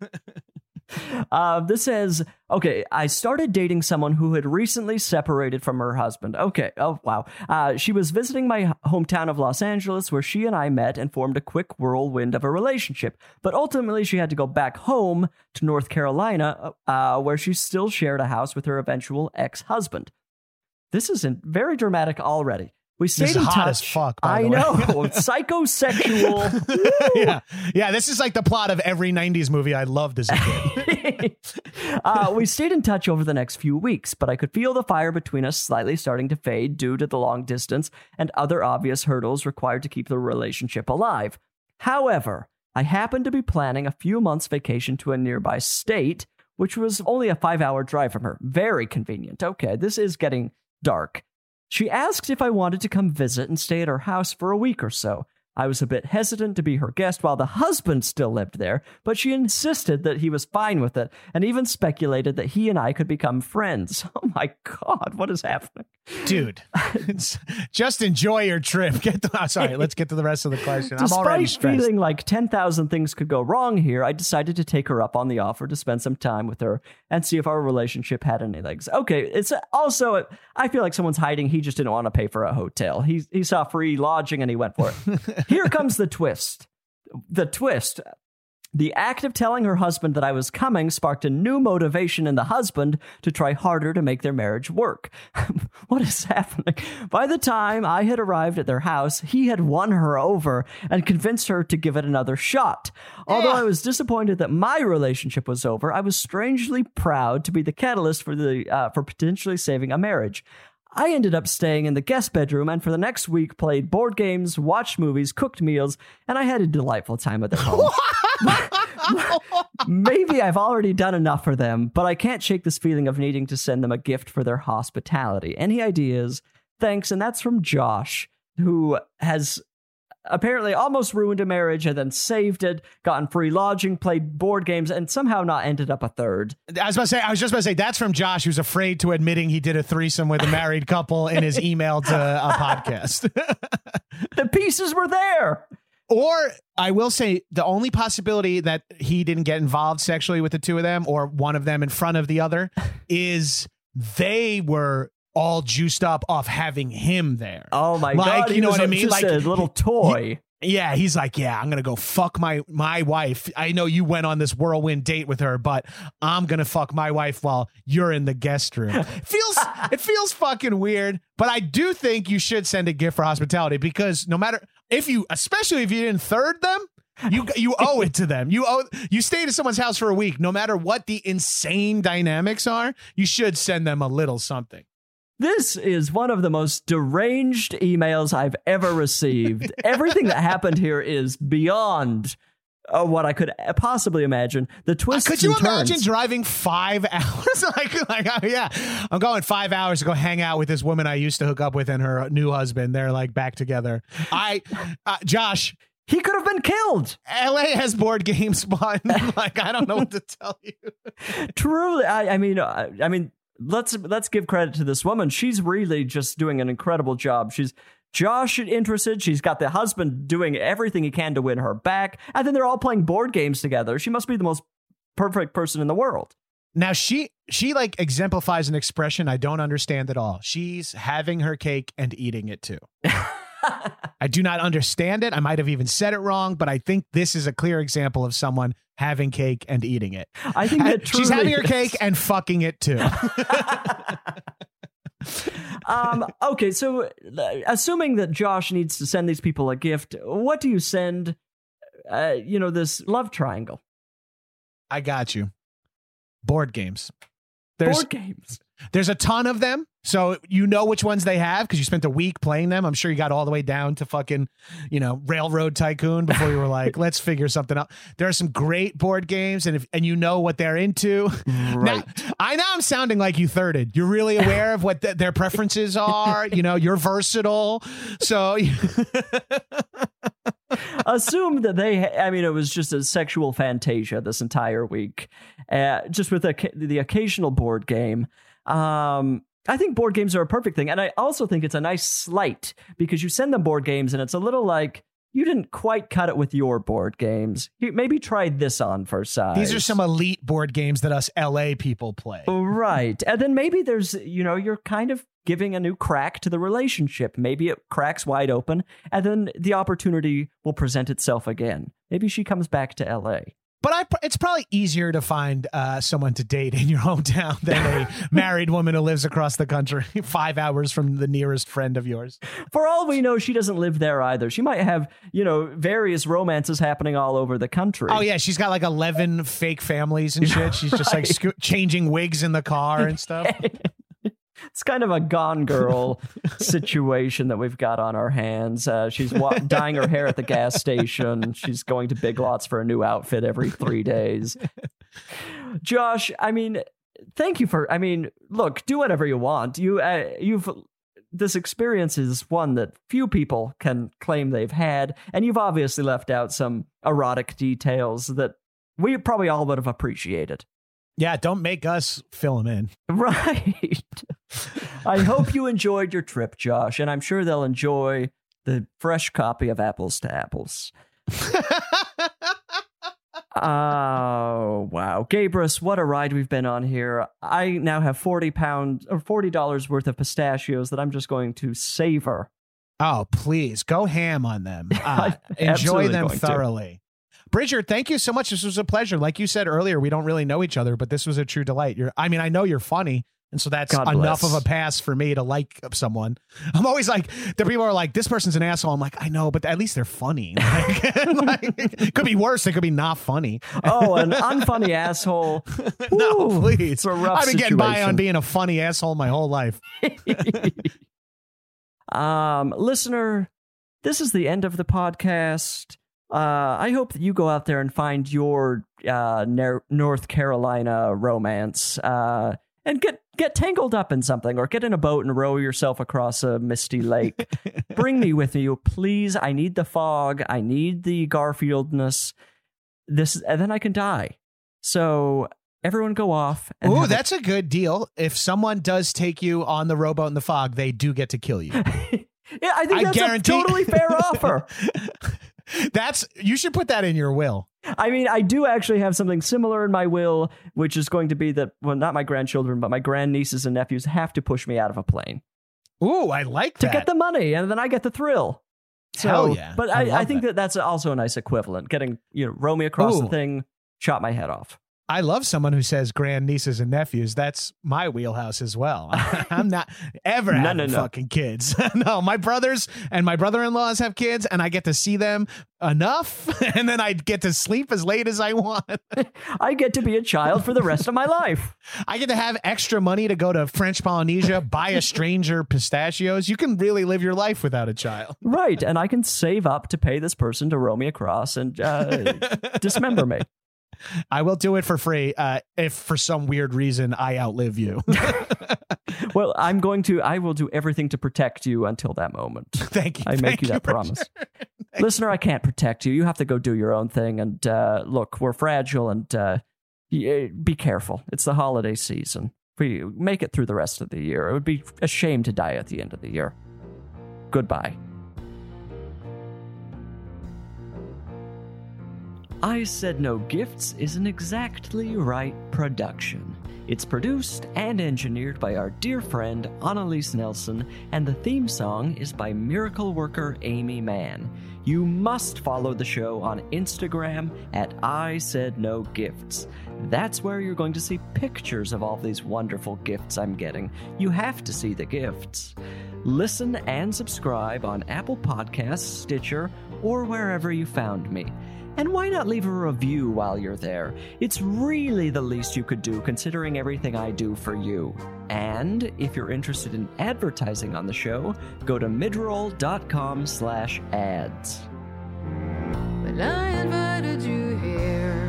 Uh, this says, okay, I started dating someone who had recently separated from her husband. Okay, oh, wow. Uh, she was visiting my hometown of Los Angeles, where she and I met and formed a quick whirlwind of a relationship. But ultimately, she had to go back home to North Carolina, uh, where she still shared a house with her eventual ex-husband. This is very dramatic already. We stayed this is in hot touch. as fuck, by I the know. way. Psychosexual. yeah. Yeah, this is like the plot of every nineties movie I loved as a kid. uh, we stayed in touch over the next few weeks, but I could feel the fire between us slightly starting to fade due to the long distance and other obvious hurdles required to keep the relationship alive. However, I happened to be planning a few months' vacation to a nearby state, which was only a five-hour drive from her. Very convenient. Okay, this is getting dark. She asked if I wanted to come visit and stay at her house for a week or so. I was a bit hesitant to be her guest while the husband still lived there, but she insisted that he was fine with it and even speculated that he and I could become friends. Oh my God, what is happening? Dude, just enjoy your trip. Get the, oh, sorry, let's get to the rest of the question. Despite I'm already stressed. feeling like ten thousand things could go wrong here, I decided to take her up on the offer to spend some time with her and see if our relationship had any legs. Okay, it's also, I feel like someone's hiding. He just didn't want to pay for a hotel. He, he saw free lodging and he went for it. Here comes the twist. The twist. The act of telling her husband that I was coming sparked a new motivation in the husband to try harder to make their marriage work. What is happening? By the time I had arrived at their house, he had won her over and convinced her to give it another shot. Although I was disappointed that my relationship was over, I was strangely proud to be the catalyst for the uh, for potentially saving a marriage. I ended up staying in the guest bedroom and for the next week played board games, watched movies, cooked meals, and I had a delightful time at their home. Maybe I've already done enough for them, but I can't shake this feeling of needing to send them a gift for their hospitality. Any ideas? Thanks. And that's from Josh, who has apparently almost ruined a marriage and then saved it, gotten free lodging, played board games, and somehow not ended up a third. I was about to say, I was just about to say, that's from Josh, who's afraid to admitting he did a threesome with a married couple in his email to a podcast. The pieces were there. Or I will say the only possibility that he didn't get involved sexually with the two of them, or one of them in front of the other, is they were all juiced up off having him there. Oh my like, God. You know what I mean? Just Like a little toy. He, yeah. He's like, yeah, I'm going to go fuck my, my wife. I know you went on this whirlwind date with her, but I'm going to fuck my wife while you're in the guest room. feels, it feels fucking weird, but I do think you should send a gift for hospitality, because no matter if you, especially if you didn't third them, you you owe it to them. You owe you stayed at someone's house for a week. No matter what the insane dynamics are, you should send them a little something. This is one of the most deranged emails I've ever received. Everything that happened here is beyond uh, what I could possibly imagine. The twists uh, Could you and turns. imagine driving five hours? like, like uh, yeah, I'm going five hours to go hang out with this woman I used to hook up with and her new husband. They're like back together. I, uh, Josh. He could have been killed. L A has board games, but like, I don't know what to tell you. Truly, I, I mean, I, I mean, let's let's give credit to this woman. She's really just doing an incredible job. She's Josh interested. She's got the husband doing everything he can to win her back, and then they're all playing board games together. She must be the most perfect person in the world. Now she she like exemplifies an expression I don't understand at all. She's having her cake and eating it too. I do not understand it. I might have even said it wrong, but I think this is a clear example of someone having cake and eating it. I think that she's having her is. cake and fucking it too. um, okay, so assuming that Josh needs to send these people a gift, what do you send, uh, you know, this love triangle? I got you. Board games. There's, Board games. There's a ton of them, so you know which ones they have because you spent a week playing them. I'm sure you got all the way down to fucking, you know, Railroad Tycoon before you were like, let's figure something out. There are some great board games, and if and you know what they're into. Right. Now, I know I'm sounding like you thirded. You're really aware of what th- their preferences are. You know, you're versatile, so. Assume that they, I mean, it was just a sexual fantasia this entire week, uh, just with a, the occasional board game. Um, I think board games are a perfect thing. And I also think it's a nice slight because you send them board games and it's a little like, you didn't quite cut it with your board games. Maybe try this on for size. These are some elite board games that us L A people play. Right. And then maybe there's, you know, you're kind of giving a new crack to the relationship. Maybe it cracks wide open and then the opportunity will present itself again. Maybe she comes back to L A. But I, it's probably easier to find uh, someone to date in your hometown than a married woman who lives across the country, five hours from the nearest friend of yours. For all we know, she doesn't live there either. She might have, you know, various romances happening all over the country. Oh, yeah. She's got like eleven fake families and shit. She's just like sco- changing wigs in the car and stuff. It's kind of a Gone Girl situation that we've got on our hands. Uh, she's wa- dyeing her hair at the gas station. She's going to Big Lots for a new outfit every three days. Josh, I mean, thank you for, I mean, look, do whatever you want. You, uh, you've, this experience is one that few people can claim they've had. And you've obviously left out some erotic details that we probably all would have appreciated. Yeah, don't make us fill them in. Right. I hope you enjoyed your trip, Josh, and I'm sure they'll enjoy the fresh copy of Apples to Apples. Oh, wow. Gabrus, what a ride we've been on here. I now have forty pounds or forty dollars worth of pistachios that I'm just going to savor. Oh, please go ham on them. Uh, enjoy them thoroughly. To. Bridger, thank you so much. This was a pleasure. Like you said earlier, we don't really know each other, but this was a true delight. You're, I mean, I know you're funny, and so that's God enough bless. of a pass for me to like someone. I'm always like, the people are like, this person's an asshole. I'm like, I know, but at least they're funny. Like, like, it could be worse. It could be not funny. Oh, an unfunny asshole. No, Ooh, please. It's a rough I've been getting by situation. on being a funny asshole my whole life. um, listener, this is the end of the podcast. Uh, I hope that you go out there and find your uh, Ner- North Carolina romance. Uh, and get get tangled up in something, or get in a boat and row yourself across a misty lake. Bring me with you, please. I need the fog. I need the Garfieldness. This, and then I can die. So everyone go off. And Ooh, that's a-, a good deal. If someone does take you on the rowboat in the fog, they do get to kill you. Yeah, I think I that's guarantee- a totally fair offer. That's you should put that in your will. I mean, I do actually have something similar in my will, which is going to be that, well, not my grandchildren, but my grandnieces and nephews have to push me out of a plane. Ooh, I like to that. To get the money, and then I get the thrill. So, Hell yeah. But I, I, I think that. that that's also a nice equivalent. Getting, you know, row me across Ooh. the thing, chop my head off. I love someone who says grandnieces and nephews. That's my wheelhouse as well. I'm not ever no, having no, no. fucking kids. No, my brothers and my brother-in-laws have kids, and I get to see them enough, and then I get to sleep as late as I want. I get to be a child for the rest of my life. I get to have extra money to go to French Polynesia, buy a stranger pistachios. You can really live your life without a child. Right, and I can save up to pay this person to row me across and uh, dismember me. I will do it for free uh, if for some weird reason I outlive you. Well, I'm going to, I will do everything to protect you until that moment. Thank you. I make Thank you that you promise. Sure. Listener, I can't protect you. You have to go do your own thing. And uh, look, we're fragile, and uh, be careful. It's the holiday season. We make it through the rest of the year. It would be a shame to die at the end of the year. Goodbye. I Said No Gifts is an Exactly Right production. It's produced and engineered by our dear friend Annalise Nelson, and the theme song is by miracle worker Amy Mann. You must follow the show on Instagram at I Said No Gifts. That's where you're going to see pictures of all these wonderful gifts I'm getting. You have to see the gifts. Listen and subscribe on Apple Podcasts, Stitcher, or wherever you found me. And why not leave a review while you're there? It's really the least you could do, considering everything I do for you. And if you're interested in advertising on the show, go to midroll.com slash ads. When I invited you here,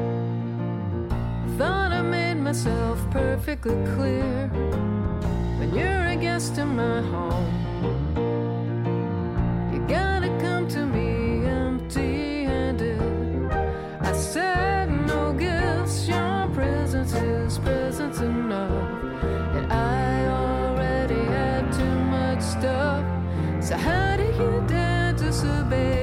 thought I made myself perfectly clear. When you're a guest in my home, you gotta come to me empty-handed. I said no gifts, your presence is presence enough, and I already had too much stuff. So how do you dare disobey?